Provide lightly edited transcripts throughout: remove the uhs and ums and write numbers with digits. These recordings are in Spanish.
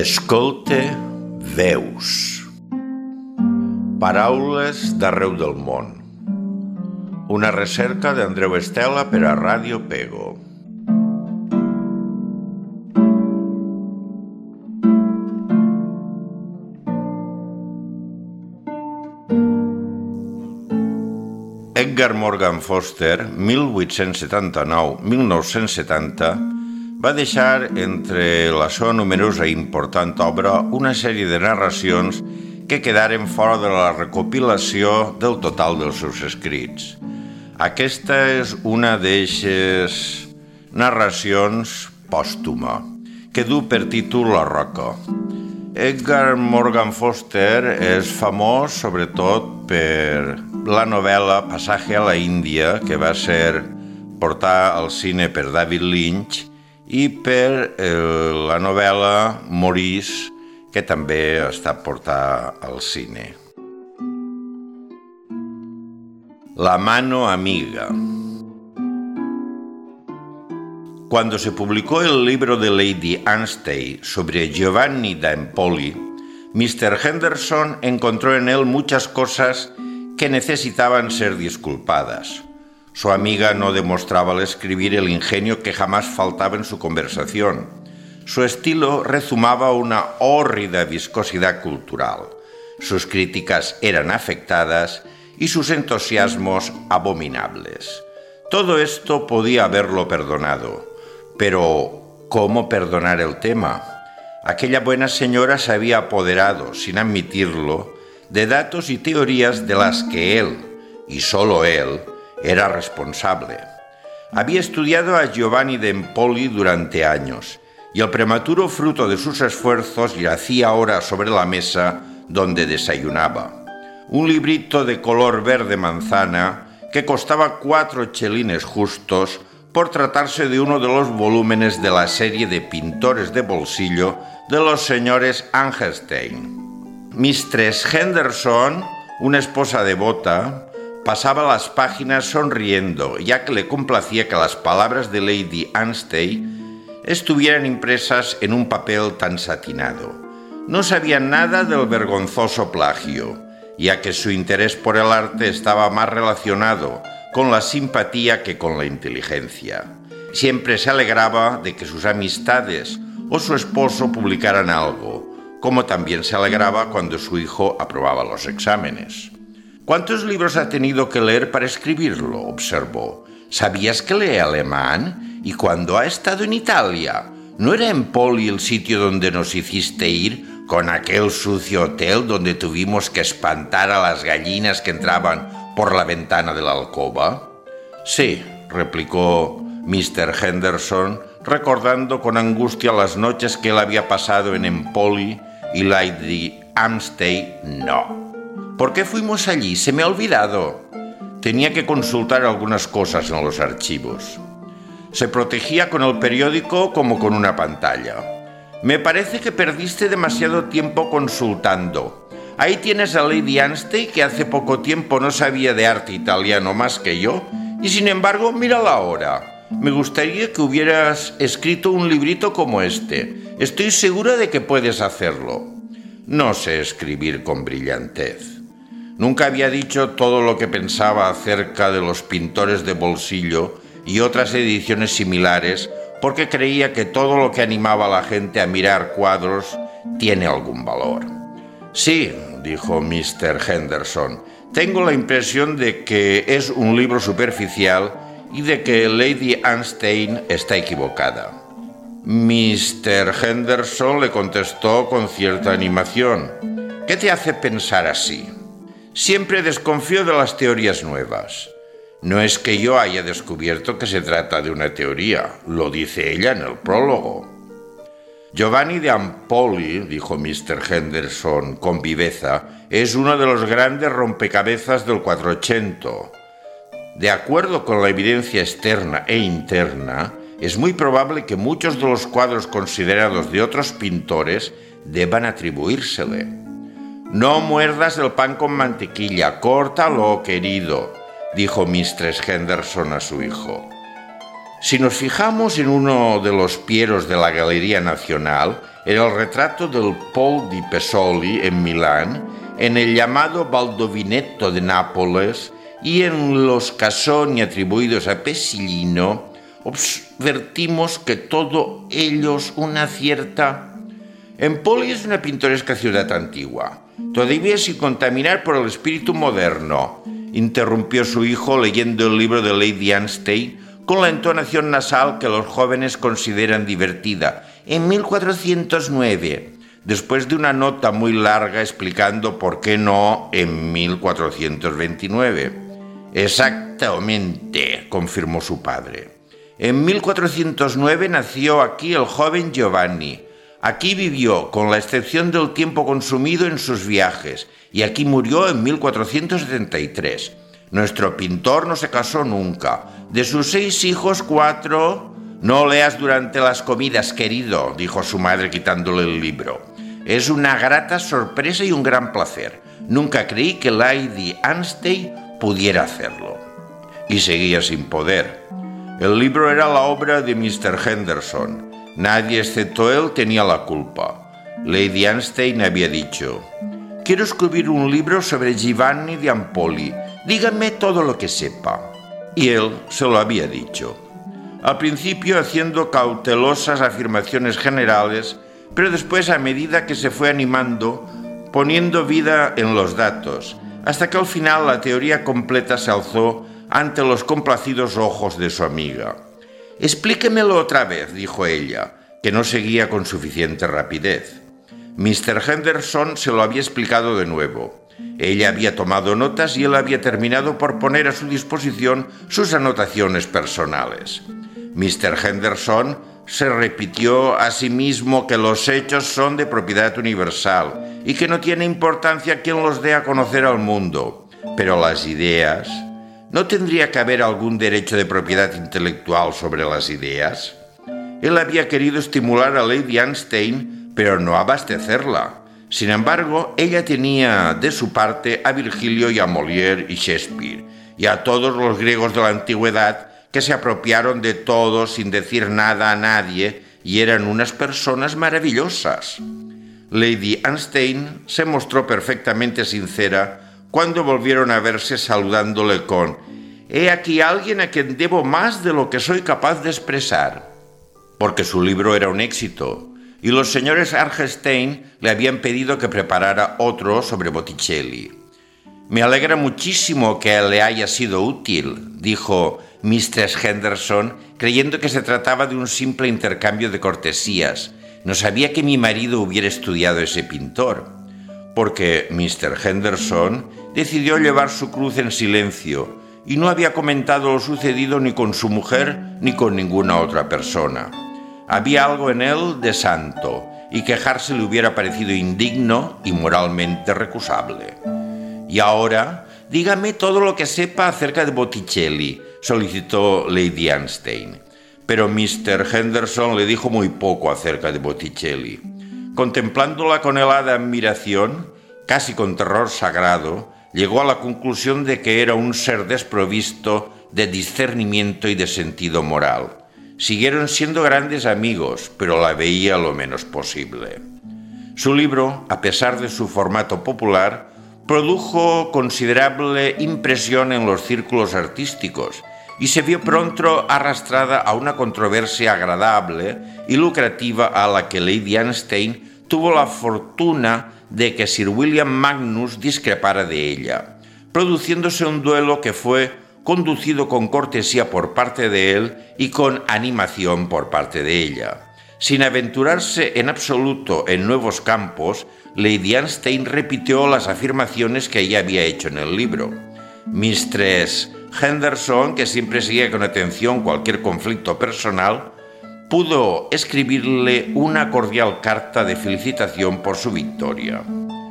Escolte veus. Paraules d'arreu del món. Una recerca d'Andreu Estela per a Ràdio Pego. Edgar Morgan Foster, 1879-1970, va deixar entre la seva numerosa i important obra una sèrie de narracions que quedaren fora de la recopilació del total dels seus escrits. Aquesta és una d'eixes narracions pòstuma, que du per títol La Roca. Edgar Morgan Foster és famós sobretot per la novel·la Passatge a la Índia, que va ser portada al cine per David Lynch, i per la novel·la Maurice, que també està portada al cine. La mano amiga. Cuando se publicó el libro de Lady Anstey sobre Giovanni da Empoli, Mr. Henderson encontró en él muchas cosas que necesitaban ser disculpadas. Su amiga no demostraba al escribir el ingenio que jamás faltaba en su conversación. Su estilo rezumaba una hórrida viscosidad cultural. Sus críticas eran afectadas y sus entusiasmos abominables. Todo esto podía haberlo perdonado. Pero, ¿cómo perdonar el tema? Aquella buena señora se había apoderado, sin admitirlo, de datos y teorías de las que él, y solo él, era responsable. Había estudiado a Giovanni da Empoli durante años, y el prematuro fruto de sus esfuerzos yacía ahora sobre la mesa donde desayunaba. Un librito de color verde manzana que costaba 4 chelines justos por tratarse de uno de los volúmenes de la serie de pintores de bolsillo de los señores Angelstein. Mistress Henderson, una esposa devota, pasaba las páginas sonriendo, ya que le complacía que las palabras de Lady Anstey estuvieran impresas en un papel tan satinado. No sabía nada del vergonzoso plagio, ya que su interés por el arte estaba más relacionado con la simpatía que con la inteligencia. Siempre se alegraba de que sus amistades o su esposo publicaran algo, como también se alegraba cuando su hijo aprobaba los exámenes. ¿Cuántos libros ha tenido que leer para escribirlo?, observó. ¿Sabías que lee alemán? ¿Y cuando ha estado en Italia? ¿No era Empoli el sitio donde nos hiciste ir, con aquel sucio hotel donde tuvimos que espantar a las gallinas que entraban por la ventana de la alcoba? Sí, replicó Mr. Henderson, recordando con angustia las noches que él había pasado en Empoli, y Lady Anstey no. ¿Por qué fuimos allí? Se me ha olvidado. Tenía que consultar algunas cosas en los archivos. Se protegía con el periódico como con una pantalla. Me parece que perdiste demasiado tiempo consultando. Ahí tienes a Lady Anstey, que hace poco tiempo no sabía de arte italiano más que yo, y sin embargo, mírala ahora. Me gustaría que hubieras escrito un librito como este. Estoy segura de que puedes hacerlo. No sé escribir con brillantez. Nunca había dicho todo lo que pensaba acerca de los pintores de bolsillo y otras ediciones similares, porque creía que todo lo que animaba a la gente a mirar cuadros tiene algún valor. Sí, dijo Mr. Henderson, tengo la impresión de que es un libro superficial y de que Lady Anstey está equivocada. Mr. Henderson le contestó con cierta animación. ¿Qué te hace pensar así? Siempre desconfío de las teorías nuevas. No es que yo haya descubierto que se trata de una teoría, lo dice ella en el prólogo. Giovanni da Empoli, dijo Mr. Henderson con viveza, es uno de los grandes rompecabezas del Quattrocento. De acuerdo con la evidencia externa e interna, es muy probable que muchos de los cuadros considerados de otros pintores deban atribuírsele. No muerdas el pan con mantequilla, córtalo, querido, dijo Mistress Henderson a su hijo. Si nos fijamos en uno de los pieros de la Galería Nacional, en el retrato del Paul di Pesoli en Milán, en el llamado Baldovinetto de Nápoles y en los casoni atribuidos a Pesillino, advertimos que todo ellos una cierta... Empoli es una pintoresca ciudad antigua, todavía sin contaminar por el espíritu moderno, interrumpió su hijo leyendo el libro de Lady Anstey con la entonación nasal que los jóvenes consideran divertida. En 1409, después de una nota muy larga explicando por qué no en 1429. Exactamente, confirmó su padre. En 1409 nació aquí el joven Giovanni. Aquí vivió, con la excepción del tiempo consumido en sus viajes, y aquí murió en 1473. Nuestro pintor no se casó nunca. De sus 6 hijos, 4... No leas durante las comidas, querido, dijo su madre quitándole el libro. Es una grata sorpresa y un gran placer. Nunca creí que Lady Anstey pudiera hacerlo. Y seguía sin poder. El libro era la obra de Mr. Henderson. Nadie excepto él tenía la culpa. Lady Anstey había dicho: quiero escribir un libro sobre Giovanni de Empoli. Dígame todo lo que sepa. Y él se lo había dicho. Al principio haciendo cautelosas afirmaciones generales, pero después, a medida que se fue animando, poniendo vida en los datos, hasta que al final la teoría completa se alzó ante los complacidos ojos de su amiga. «Explíquemelo otra vez», dijo ella, que no seguía con suficiente rapidez. Mr. Henderson se lo había explicado de nuevo. Ella había tomado notas y él había terminado por poner a su disposición sus anotaciones personales. Mr. Henderson se repitió a sí mismo que los hechos son de propiedad universal y que no tiene importancia quién los dé a conocer al mundo. Pero las ideas... ¿No tendría que haber algún derecho de propiedad intelectual sobre las ideas? Él había querido estimular a Lady Anstey, pero no abastecerla. Sin embargo, ella tenía de su parte a Virgilio y a Molière y Shakespeare, y a todos los griegos de la antigüedad que se apropiaron de todo sin decir nada a nadie y eran unas personas maravillosas. Lady Anstey se mostró perfectamente sincera cuando volvieron a verse saludándole con «He aquí alguien a quien debo más de lo que soy capaz de expresar», porque su libro era un éxito, y los señores Argestein le habían pedido que preparara otro sobre Botticelli. «Me alegra muchísimo que le haya sido útil», dijo Mistress Henderson, creyendo que se trataba de un simple intercambio de cortesías. «No sabía que mi marido hubiera estudiado ese pintor», porque Mr. Henderson decidió llevar su cruz en silencio y no había comentado lo sucedido ni con su mujer ni con ninguna otra persona. Había algo en él de santo y quejarse le hubiera parecido indigno y moralmente recusable. «Y ahora, dígame todo lo que sepa acerca de Botticelli», solicitó Lady Anstey. Pero Mr. Henderson le dijo muy poco acerca de Botticelli. Contemplándola con helada admiración, casi con terror sagrado, llegó a la conclusión de que era un ser desprovisto de discernimiento y de sentido moral. Siguieron siendo grandes amigos, pero la veía lo menos posible. Su libro, a pesar de su formato popular, produjo considerable impresión en los círculos artísticos y se vio pronto arrastrada a una controversia agradable y lucrativa a la que Lady Anstey tuvo la fortuna de que Sir William Magnus discrepara de ella, produciéndose un duelo que fue conducido con cortesía por parte de él y con animación por parte de ella. Sin aventurarse en absoluto en nuevos campos, Lady Anstey repitió las afirmaciones que ella había hecho en el libro. Mistress Henderson, que siempre seguía con atención cualquier conflicto personal, pudo escribirle una cordial carta de felicitación por su victoria.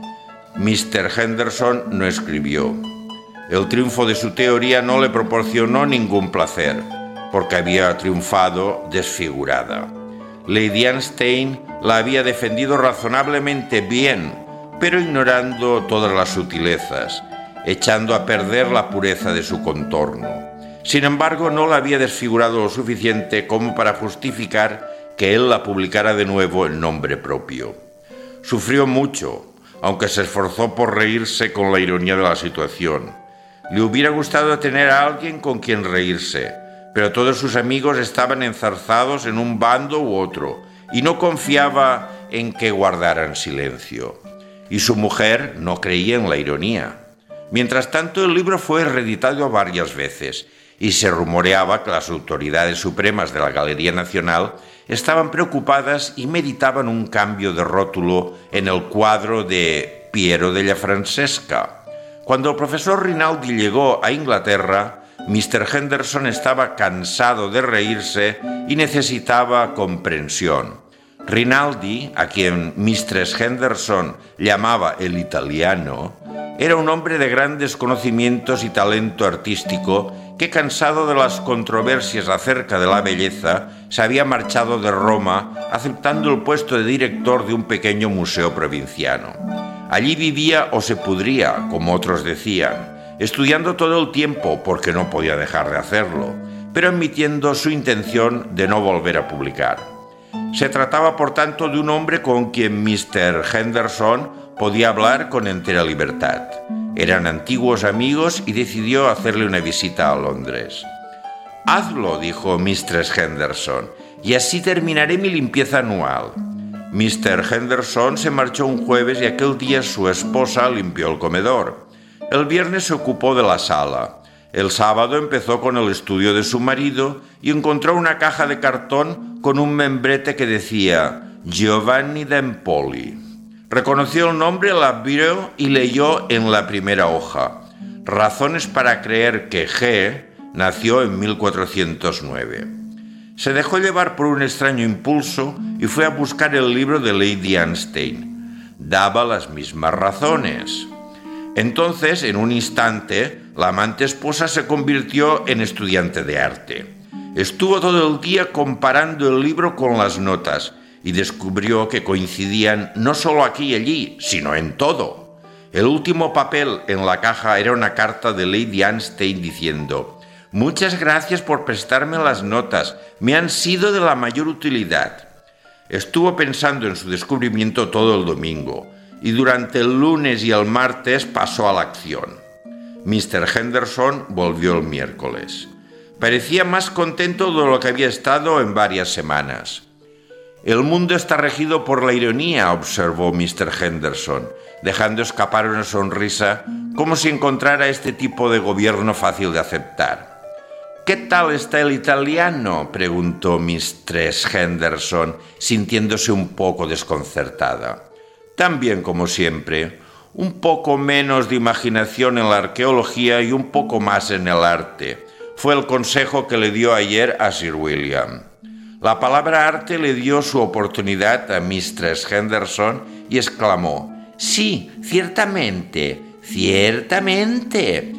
Mr. Henderson no escribió. El triunfo de su teoría no le proporcionó ningún placer, porque había triunfado desfigurada. Lady Anstey la había defendido razonablemente bien, pero ignorando todas las sutilezas, echando a perder la pureza de su contorno. Sin embargo, no la había desfigurado lo suficiente como para justificar que él la publicara de nuevo en nombre propio. Sufrió mucho, aunque se esforzó por reírse con la ironía de la situación. Le hubiera gustado tener a alguien con quien reírse, pero todos sus amigos estaban enzarzados en un bando u otro, y no confiaba en que guardaran silencio. Y su mujer no creía en la ironía. Mientras tanto, el libro fue reeditado varias veces, y se rumoreaba que las autoridades supremas de la Galería Nacional estaban preocupadas y meditaban un cambio de rótulo en el cuadro de Piero della Francesca. Cuando el profesor Rinaldi llegó a Inglaterra, Mr. Henderson estaba cansado de reírse y necesitaba comprensión. Rinaldi, a quien Mistress Henderson llamaba el italiano, era un hombre de grandes conocimientos y talento artístico que, cansado de las controversias acerca de la belleza, se había marchado de Roma, aceptando el puesto de director de un pequeño museo provinciano. Allí vivía o se pudría, como otros decían, estudiando todo el tiempo porque no podía dejar de hacerlo, pero admitiendo su intención de no volver a publicar. Se trataba, por tanto, de un hombre con quien Mr. Henderson podía hablar con entera libertad. Eran antiguos amigos y decidió hacerle una visita a Londres. «Hazlo», dijo Mistress Henderson, «y así terminaré mi limpieza anual». Mr. Henderson se marchó un jueves y aquel día su esposa limpió el comedor. El viernes se ocupó de la sala. El sábado empezó con el estudio de su marido y encontró una caja de cartón con un membrete que decía Giovanni da Empoli. Reconoció el nombre, la abrió y leyó en la primera hoja: razones para creer que G nació en 1409. Se dejó llevar por un extraño impulso y fue a buscar el libro de Lady Anstey. Daba las mismas razones. Entonces, en un instante, la amante esposa se convirtió en estudiante de arte. Estuvo todo el día comparando el libro con las notas y descubrió que coincidían no solo aquí y allí, sino en todo. El último papel en la caja era una carta de Lady Anstey diciendo: «Muchas gracias por prestarme las notas, me han sido de la mayor utilidad». Estuvo pensando en su descubrimiento todo el domingo, y durante el lunes y el martes pasó a la acción. Mr. Henderson volvió el miércoles. Parecía más contento de lo que había estado en varias semanas. «El mundo está regido por la ironía», observó Mr. Henderson, dejando escapar una sonrisa como si encontrara este tipo de gobierno fácil de aceptar. «¿Qué tal está el italiano?», preguntó Mistress Henderson, sintiéndose un poco desconcertada. «Tan bien como siempre, un poco menos de imaginación en la arqueología y un poco más en el arte», fue el consejo que le dio ayer a Sir William. La palabra arte le dio su oportunidad a Mistress Henderson y exclamó: «Sí, ciertamente, ciertamente,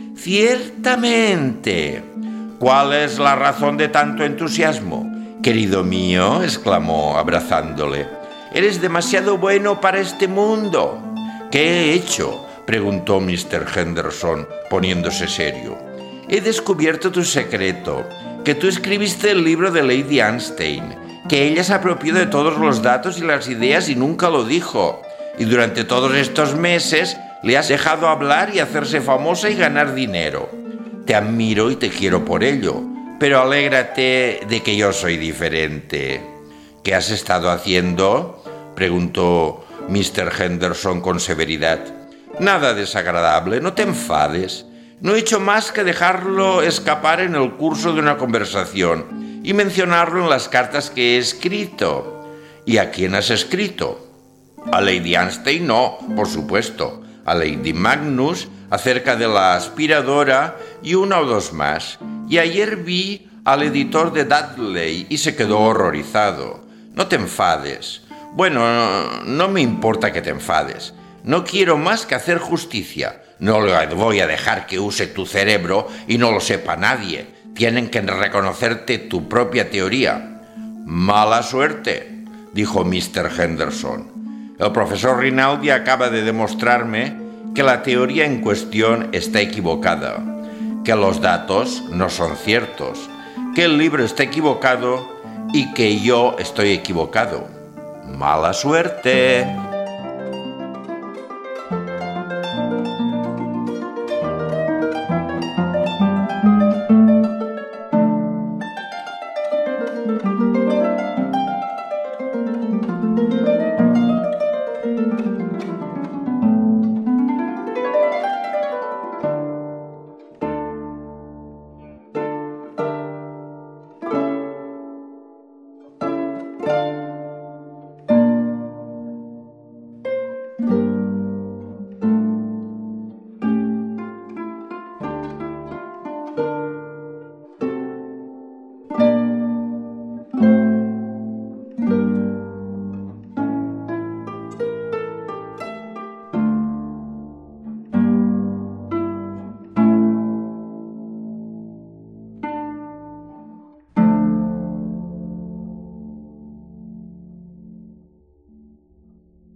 ciertamente». «¿Cuál es la razón de tanto entusiasmo?» «Querido mío», exclamó abrazándole, «eres demasiado bueno para este mundo». «¿Qué he hecho?», preguntó Mr. Henderson, poniéndose serio. «He descubierto tu secreto, que tú escribiste el libro de Lady Anstey, que ella se apropió de todos los datos y las ideas y nunca lo dijo, y durante todos estos meses le has dejado hablar y hacerse famosa y ganar dinero. Te admiro y te quiero por ello, pero alégrate de que yo soy diferente». «¿Qué has estado haciendo?», preguntó Mr. Henderson con severidad. «Nada desagradable, no te enfades. No he hecho más que dejarlo escapar en el curso de una conversación y mencionarlo en las cartas que he escrito». «¿Y a quién has escrito?». «A Lady Anstey no, por supuesto. A Lady Magnus, acerca de la aspiradora y una o dos más. Y ayer vi al editor de Dudley y se quedó horrorizado. No te enfades». «Bueno, no me importa que te enfades. No quiero más que hacer justicia. No le voy a dejar que use tu cerebro y no lo sepa nadie. Tienen que reconocerte tu propia teoría». «Mala suerte», dijo Mr. Henderson. «El profesor Rinaldi acaba de demostrarme que la teoría en cuestión está equivocada, que los datos no son ciertos, que el libro está equivocado y que yo estoy equivocado. ¡Mala suerte!